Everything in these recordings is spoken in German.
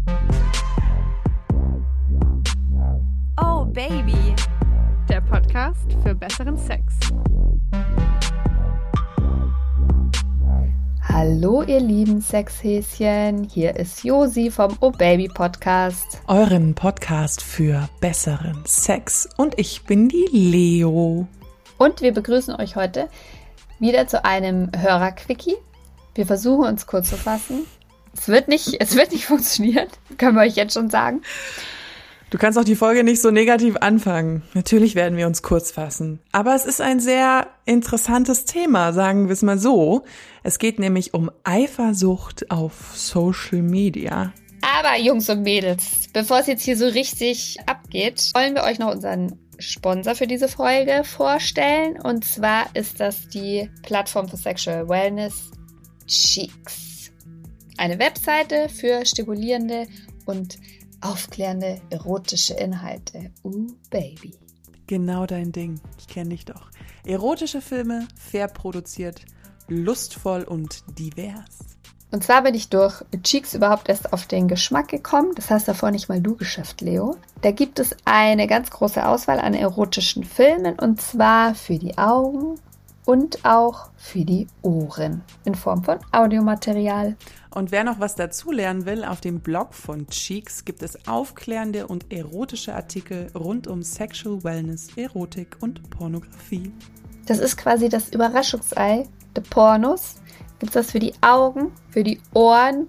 Oh Baby, der Podcast für besseren Sex. Hallo ihr lieben Sexhäschen, hier ist Josi vom Oh Baby Podcast. Euren Podcast für besseren Sex. Und ich bin die Leo. Und wir begrüßen euch heute wieder zu einem Hörer-Quickie. Wir versuchen uns kurz zu fassen. Es wird nicht funktionieren, können wir euch jetzt schon sagen. Du kannst auch die Folge nicht so negativ anfangen. Natürlich werden wir uns kurz fassen. Aber es ist ein sehr interessantes Thema, sagen wir es mal so. Es geht nämlich um Eifersucht auf Social Media. Aber Jungs und Mädels, bevor es jetzt hier so richtig abgeht, wollen wir euch noch unseren Sponsor für diese Folge vorstellen. Und zwar ist das die Plattform für Sexual Wellness Cheeks. Eine Webseite für stimulierende und aufklärende erotische Inhalte. Baby. Genau dein Ding. Ich kenne dich doch. Erotische Filme, fair produziert, lustvoll und divers. Und zwar bin ich durch Cheeks überhaupt erst auf den Geschmack gekommen. Das heißt davor nicht mal du Geschäft, Leo. Da gibt es eine ganz große Auswahl an erotischen Filmen und zwar für die Augen und auch für die Ohren in Form von Audiomaterial. Und wer noch was dazu lernen will, auf dem Blog von Cheeks gibt es aufklärende und erotische Artikel rund um Sexual Wellness, Erotik und Pornografie. Das ist quasi das Überraschungsei der Pornos. Gibt es das für die Augen, für die Ohren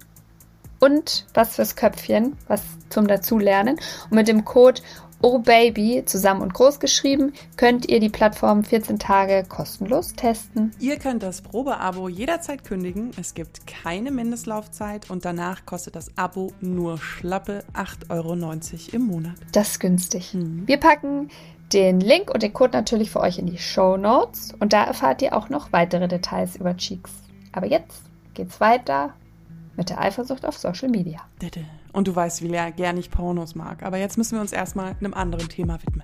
und was fürs Köpfchen, was zum Dazulernen. Und mit dem Code OHBABY, zusammen und groß geschrieben, könnt ihr die Plattform 14 Tage kostenlos testen. Ihr könnt das Probeabo jederzeit kündigen. Es gibt keine Mindestlaufzeit und danach kostet das Abo nur schlappe 8,90 € im Monat. Das ist günstig. Wir packen den Link und den Code natürlich für euch in die Shownotes und da erfahrt ihr auch noch weitere Details über Cheeks. Aber jetzt geht's weiter mit der Eifersucht auf Social Media. Und du weißt, wie gern ich Pornos mag. Aber jetzt müssen wir uns erstmal einem anderen Thema widmen.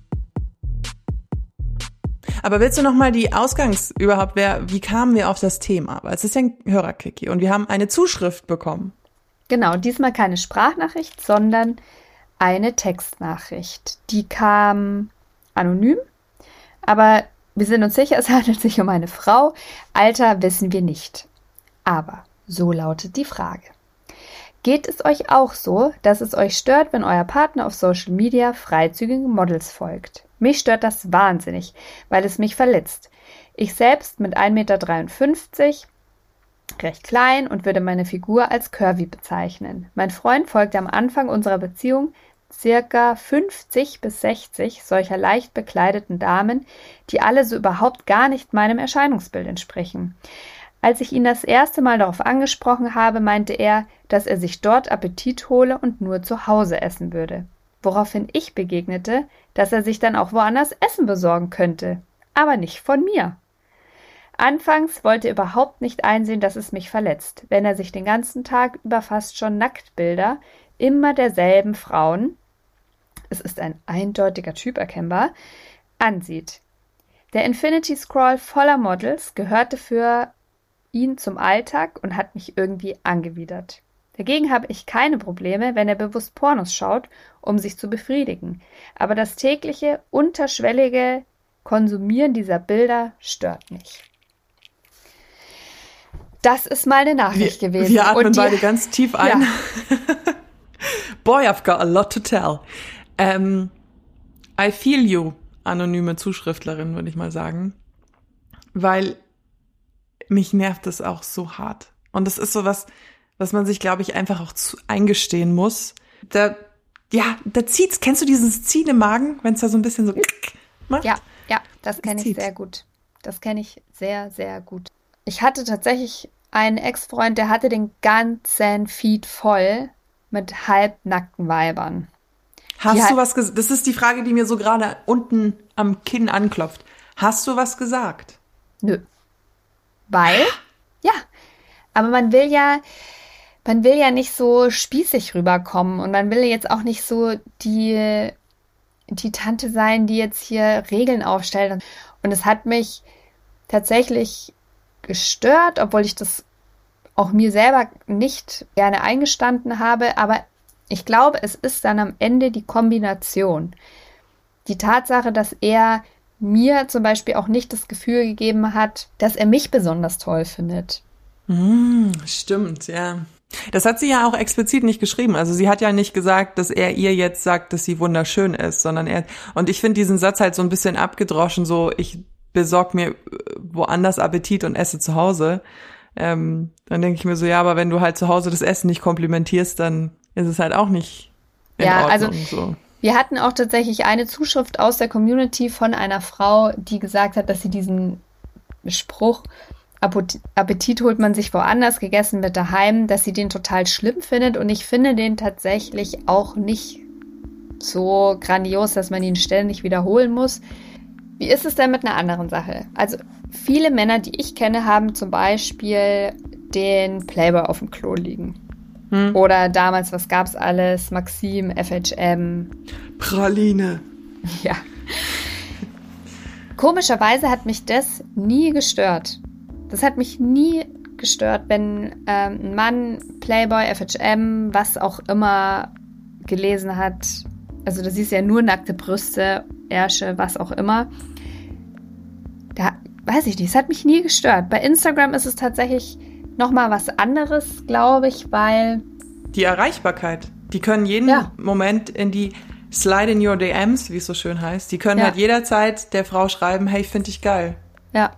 Aber willst du nochmal wie kamen wir auf das Thema? Weil es ist ja ein Hörerquickie und wir haben eine Zuschrift bekommen. Genau, diesmal keine Sprachnachricht, sondern eine Textnachricht. Die kam anonym, aber wir sind uns sicher, es handelt sich um eine Frau. Alter wissen wir nicht. Aber so lautet die Frage. Geht es euch auch so, dass es euch stört, wenn euer Partner auf Social Media freizügigen Models folgt? Mich stört das wahnsinnig, weil es mich verletzt. Ich selbst mit 1,53 Meter, recht klein und würde meine Figur als curvy bezeichnen. Mein Freund folgte am Anfang unserer Beziehung circa 50 bis 60 solcher leicht bekleideten Damen, die alle so überhaupt gar nicht meinem Erscheinungsbild entsprechen. Als ich ihn das erste Mal darauf angesprochen habe, meinte er, dass er sich dort Appetit hole und nur zu Hause essen würde. Woraufhin ich begegnete, dass er sich dann auch woanders Essen besorgen könnte, aber nicht von mir. Anfangs wollte er überhaupt nicht einsehen, dass es mich verletzt, wenn er sich den ganzen Tag über fast schon Nacktbilder immer derselben Frauen, es ist ein eindeutiger Typ erkennbar, ansieht. Der Infinity Scroll voller Models gehörte für ihn zum Alltag und hat mich irgendwie angewidert. Dagegen habe ich keine Probleme, wenn er bewusst Pornos schaut, um sich zu befriedigen. Aber das tägliche, unterschwellige Konsumieren dieser Bilder stört mich. Das ist mal eine Nachricht gewesen. Wir atmen beide ganz tief ein. Ja. Boy, I've got a lot to tell. I feel you, anonyme Zuschriftlerin, würde ich mal sagen. Weil mich nervt es auch so hart. Und das ist so was man sich, glaube ich, einfach auch eingestehen muss. Da zieht's. Kennst du dieses Ziehen im Magen, wenn es da so ein bisschen so macht? Ja, das kenne ich sehr gut. Das kenne ich sehr, sehr gut. Ich hatte tatsächlich einen Ex-Freund, der hatte den ganzen Feed voll mit halbnackten Weibern. Hast du was gesagt? Das ist die Frage, die mir so gerade unten am Kinn anklopft. Hast du was gesagt? Nö. Weil, ja, aber man will ja nicht so spießig rüberkommen und man will jetzt auch nicht so die Tante sein, die jetzt hier Regeln aufstellt. Und es hat mich tatsächlich gestört, obwohl ich das auch mir selber nicht gerne eingestanden habe, aber Ich glaube, es ist dann am Ende die Kombination. Die Tatsache, dass er mir zum Beispiel auch nicht das Gefühl gegeben hat, dass er mich besonders toll findet. Stimmt, ja. Das hat sie ja auch explizit nicht geschrieben. Also sie hat ja nicht gesagt, dass er ihr jetzt sagt, dass sie wunderschön ist, sondern und ich finde diesen Satz halt so ein bisschen abgedroschen, so ich besorge mir woanders Appetit und esse zu Hause. Dann denke ich mir so, ja, aber wenn du halt zu Hause das Essen nicht komplimentierst, dann ist es halt auch nicht in Ordnung. Also so. Wir hatten auch tatsächlich eine Zuschrift aus der Community von einer Frau, die gesagt hat, dass sie diesen Spruch, Appetit holt man sich woanders, gegessen wird daheim, dass sie den total schlimm findet. Und ich finde den tatsächlich auch nicht so grandios, dass man ihn ständig wiederholen muss. Wie ist es denn mit einer anderen Sache? Also viele Männer, die ich kenne, haben zum Beispiel den Playboy auf dem Klo liegen. Oder damals, was gab's alles? Maxim, FHM. Praline. Ja. Komischerweise hat mich das nie gestört. Das hat mich nie gestört, wenn ein Mann Playboy, FHM, was auch immer gelesen hat. Also da siehst du ja nur nackte Brüste, Ärsche, was auch immer. Da weiß ich nicht, es hat mich nie gestört. Bei Instagram ist es tatsächlich nochmal was anderes, glaube ich, weil... Die Erreichbarkeit. Die können jeden Moment in die Slide in your DMs, wie es so schön heißt. Die können halt jederzeit der Frau schreiben, hey, finde dich geil. Ja.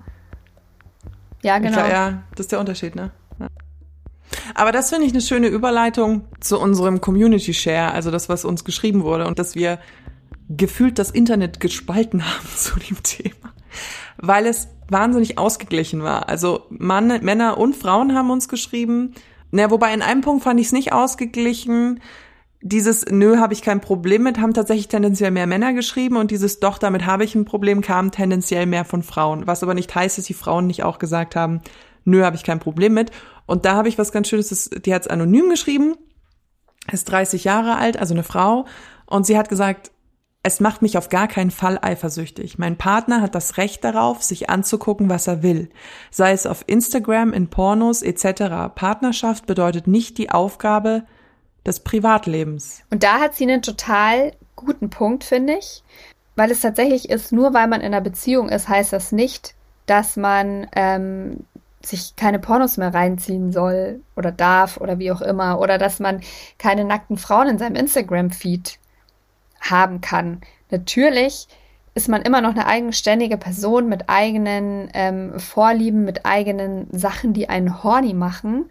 Ja, genau. Ja, das ist der Unterschied, ne? Ja. Aber das finde ich eine schöne Überleitung zu unserem Community Share, also das, was uns geschrieben wurde und dass wir gefühlt das Internet gespalten haben zu dem Thema, weil es wahnsinnig ausgeglichen war. Also Männer und Frauen haben uns geschrieben. Wobei in einem Punkt fand ich es nicht ausgeglichen. Dieses Nö, habe ich kein Problem mit, haben tatsächlich tendenziell mehr Männer geschrieben und dieses Doch, damit habe ich ein Problem, kam tendenziell mehr von Frauen. Was aber nicht heißt, dass die Frauen nicht auch gesagt haben, Nö, habe ich kein Problem mit. Und da habe ich was ganz Schönes, die hat es anonym geschrieben, ist 30 Jahre alt, also eine Frau, und sie hat gesagt, es macht mich auf gar keinen Fall eifersüchtig. Mein Partner hat das Recht darauf, sich anzugucken, was er will. Sei es auf Instagram, in Pornos etc. Partnerschaft bedeutet nicht die Aufgabe des Privatlebens. Und da hat sie einen total guten Punkt, finde ich. Weil es tatsächlich ist, nur weil man in einer Beziehung ist, heißt das nicht, dass man sich keine Pornos mehr reinziehen soll oder darf oder wie auch immer. Oder dass man keine nackten Frauen in seinem Instagram-Feed haben kann. Natürlich ist man immer noch eine eigenständige Person mit eigenen Vorlieben, mit eigenen Sachen, die einen horny machen,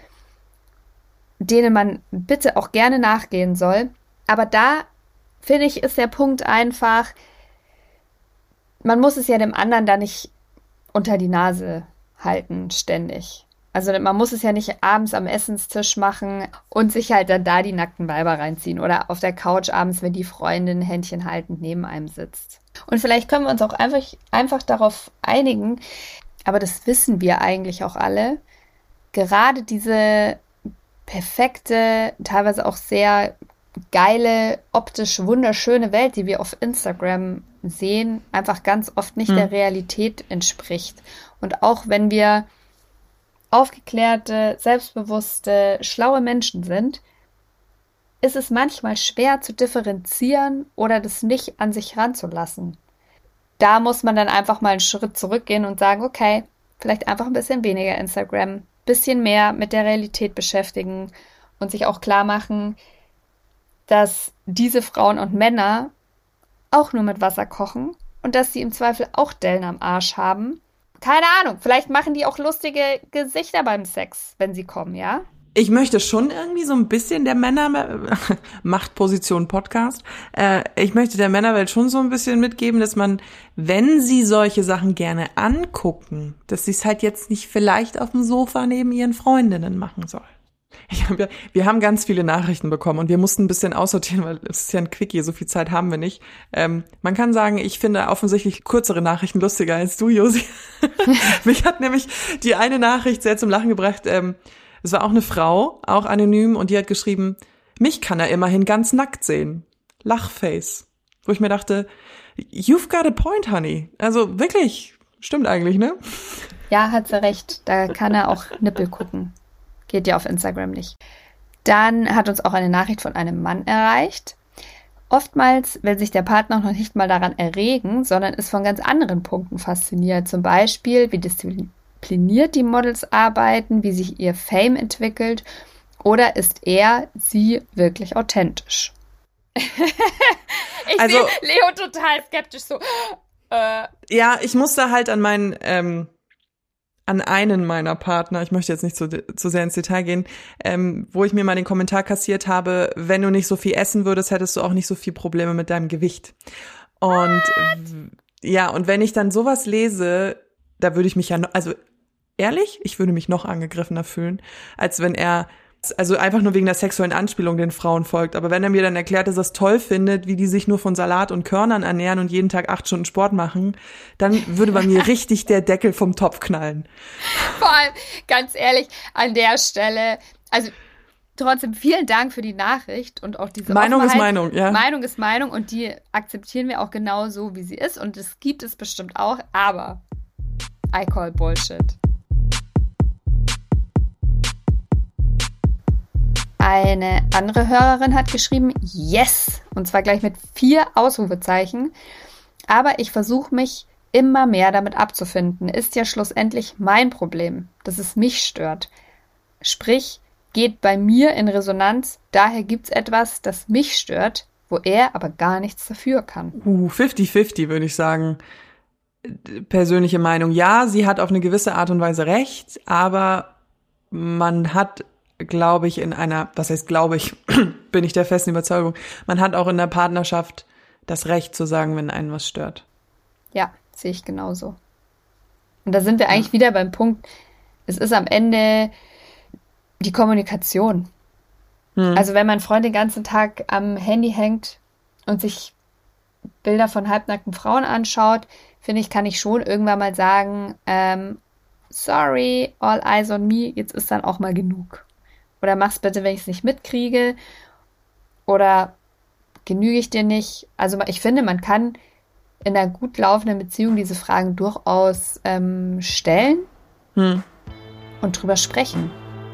denen man bitte auch gerne nachgehen soll. Aber da, finde ich, ist der Punkt einfach, man muss es ja dem anderen da nicht unter die Nase halten, ständig. Also man muss es ja nicht abends am Essenstisch machen und sich halt dann da die nackten Weiber reinziehen oder auf der Couch abends, wenn die Freundin Händchen haltend neben einem sitzt. Und vielleicht können wir uns auch einfach darauf einigen, aber das wissen wir eigentlich auch alle, gerade diese perfekte, teilweise auch sehr geile, optisch wunderschöne Welt, die wir auf Instagram sehen, einfach ganz oft nicht der Realität entspricht. Und auch wenn wir aufgeklärte, selbstbewusste, schlaue Menschen sind, ist es manchmal schwer zu differenzieren oder das nicht an sich ranzulassen. Da muss man dann einfach mal einen Schritt zurückgehen und sagen, okay, vielleicht einfach ein bisschen weniger Instagram, bisschen mehr mit der Realität beschäftigen und sich auch klar machen, dass diese Frauen und Männer auch nur mit Wasser kochen und dass sie im Zweifel auch Dellen am Arsch haben. Keine Ahnung, vielleicht machen die auch lustige Gesichter beim Sex, wenn sie kommen, ja? Ich möchte schon irgendwie so ein bisschen der Machtposition Podcast. Ich möchte der Männerwelt schon so ein bisschen mitgeben, dass man, wenn sie solche Sachen gerne angucken, dass sie es halt jetzt nicht vielleicht auf dem Sofa neben ihren Freundinnen machen soll. Wir haben ganz viele Nachrichten bekommen und wir mussten ein bisschen aussortieren, weil es ist ja ein Quickie, so viel Zeit haben wir nicht. Man kann sagen, ich finde offensichtlich kürzere Nachrichten lustiger als du, Josi. Mich hat nämlich die eine Nachricht sehr zum Lachen gebracht. Es war auch eine Frau, auch anonym, und die hat geschrieben, mich kann er immerhin ganz nackt sehen. Lachface. Wo ich mir dachte, you've got a point, honey. Also wirklich, stimmt eigentlich, ne? Ja, hat sie recht. Da kann er auch Nippel gucken. Geht ja auf Instagram nicht. Dann hat uns auch eine Nachricht von einem Mann erreicht. Oftmals will sich der Partner noch nicht mal daran erregen, sondern ist von ganz anderen Punkten fasziniert. Zum Beispiel, wie diszipliniert die Models arbeiten, wie sich ihr Fame entwickelt oder ist sie wirklich authentisch? Ich sehe Leo total skeptisch so. Ja, ich musste halt an einen meiner Partner, ich möchte jetzt nicht zu sehr ins Detail gehen, wo ich mir mal den Kommentar kassiert habe, wenn du nicht so viel essen würdest, hättest du auch nicht so viel Probleme mit deinem Gewicht. Und ja, und wenn ich dann sowas lese, da würde ich mich also ehrlich, ich würde mich noch angegriffener fühlen, als wenn er, also einfach nur wegen der sexuellen Anspielung den Frauen folgt. Aber wenn er mir dann erklärt, dass er es toll findet, wie die sich nur von Salat und Körnern ernähren und jeden Tag 8 Stunden Sport machen, dann würde bei mir richtig der Deckel vom Topf knallen. Vor allem, ganz ehrlich, an der Stelle, also trotzdem vielen Dank für die Nachricht und auch diese Meinung Offenheit. ist Meinung, ja. Meinung ist Meinung und die akzeptieren wir auch genau so, wie sie ist. Und das gibt es bestimmt auch, aber I call Bullshit. Eine andere Hörerin hat geschrieben, yes, und zwar gleich mit 4 Ausrufezeichen. Aber ich versuche mich immer mehr damit abzufinden. Ist ja schlussendlich mein Problem, dass es mich stört. Sprich, geht bei mir in Resonanz, daher gibt's etwas, das mich stört, wo er aber gar nichts dafür kann. 50-50 würde ich sagen. Persönliche Meinung, ja, sie hat auf eine gewisse Art und Weise recht, aber man hat, glaube ich, bin ich der festen Überzeugung, man hat auch in der Partnerschaft das Recht zu sagen, wenn einen was stört. Ja, sehe ich genauso. Und da sind wir eigentlich wieder beim Punkt, es ist am Ende die Kommunikation. Also wenn mein Freund den ganzen Tag am Handy hängt und sich Bilder von halbnackten Frauen anschaut, finde ich, kann ich schon irgendwann mal sagen, sorry, all eyes on me, jetzt ist dann auch mal genug. Oder mach's bitte, wenn ich es nicht mitkriege. Oder genüge ich dir nicht? Also ich finde, man kann in einer gut laufenden Beziehung diese Fragen durchaus stellen und drüber sprechen.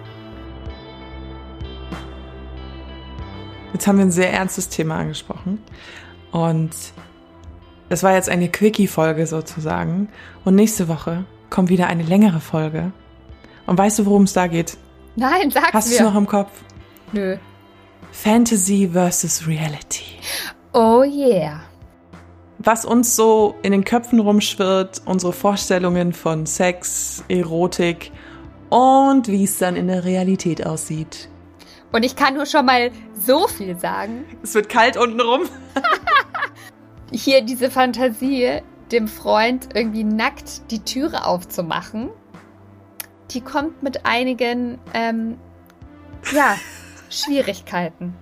Jetzt haben wir ein sehr ernstes Thema angesprochen. Und das war jetzt eine Quickie-Folge sozusagen. Und nächste Woche kommt wieder eine längere Folge. Und weißt du, worum es da geht? Nein, sag's mir. Hast du es noch im Kopf? Nö. Fantasy versus Reality. Oh yeah. Was uns so in den Köpfen rumschwirrt, unsere Vorstellungen von Sex, Erotik und wie es dann in der Realität aussieht. Und ich kann nur schon mal so viel sagen. Es wird kalt unten rum. Hier diese Fantasie, dem Freund irgendwie nackt die Türe aufzumachen, die kommt mit einigen, Schwierigkeiten.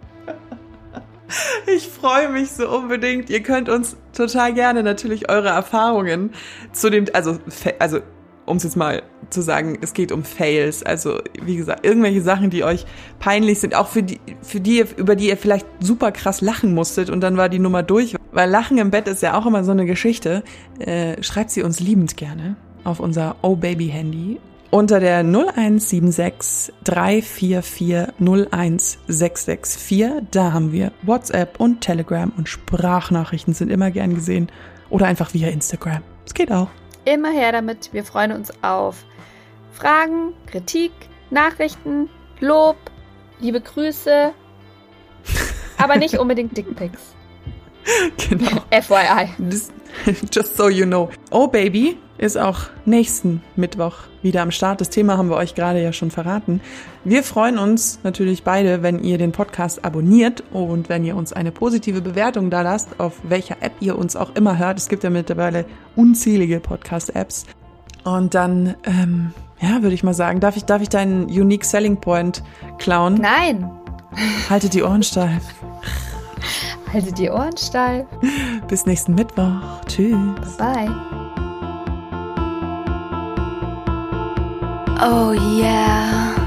Ich freue mich so unbedingt. Ihr könnt uns total gerne natürlich eure Erfahrungen zu dem, also um es jetzt mal zu sagen, es geht um Fails. Also wie gesagt, irgendwelche Sachen, die euch peinlich sind, auch über die ihr vielleicht super krass lachen musstet und dann war die Nummer durch. Weil Lachen im Bett ist ja auch immer so eine Geschichte. Schreibt sie uns liebend gerne auf unser Oh-Baby-Handy unter der 0176 344 01664. Da haben wir WhatsApp und Telegram und Sprachnachrichten sind immer gern gesehen. Oder einfach via Instagram. Es geht auch. Immer her damit. Wir freuen uns auf Fragen, Kritik, Nachrichten, Lob, liebe Grüße, aber nicht unbedingt Dickpics. Genau. FYI. Just so you know. Oh Baby ist auch nächsten Mittwoch wieder am Start. Das Thema haben wir euch gerade ja schon verraten. Wir freuen uns natürlich beide, wenn ihr den Podcast abonniert und wenn ihr uns eine positive Bewertung da lasst, auf welcher App ihr uns auch immer hört. Es gibt ja mittlerweile unzählige Podcast-Apps. Und dann, würde ich mal sagen, darf ich deinen Unique Selling Point klauen? Nein. Haltet die Ohren steif. Haltet die Ohren steif. Bis nächsten Mittwoch. Tschüss. Bye. Oh yeah.